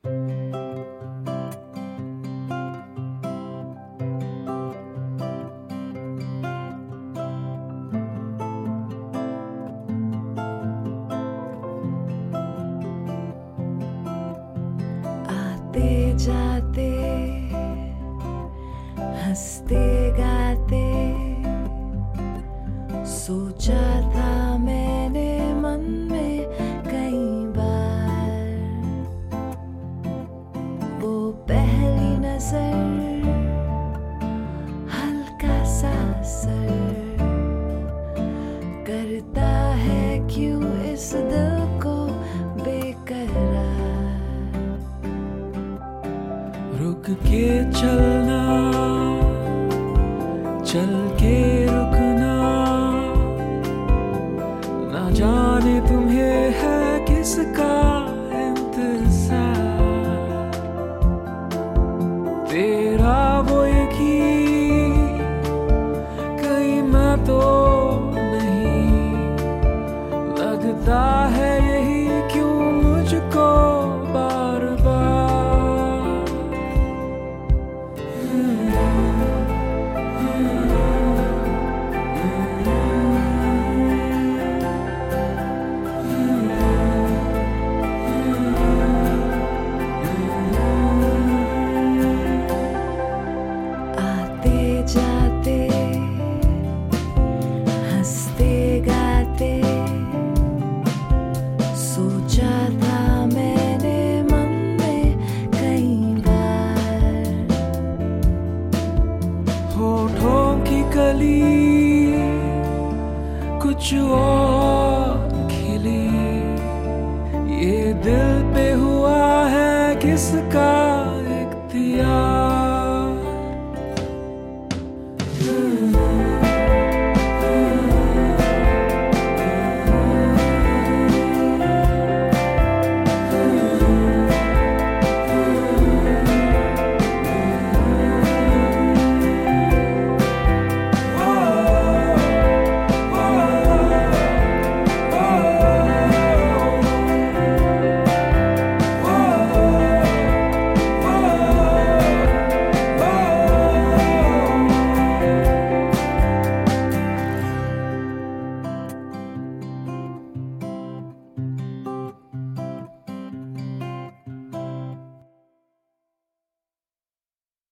आते जाते हंसते गाते सोचा था मैंने मन में कई बार, वो पहली नजर हल्का सा असर करता है क्यों इस दिल को बेकरार। रुक के चलना, चल के रुकना, ना जाने तुम्हें है किसका इंतजार। तेरा वो यकीन कहीं मैं तो नहीं, लगता है यही क्यों मुझको बार बार। जाते हंसते गाते सोचा था मैंने मन में कई बार, होठों की कली कुछ और खिली, ये दिल पे हुआ है किसका इख्तियार।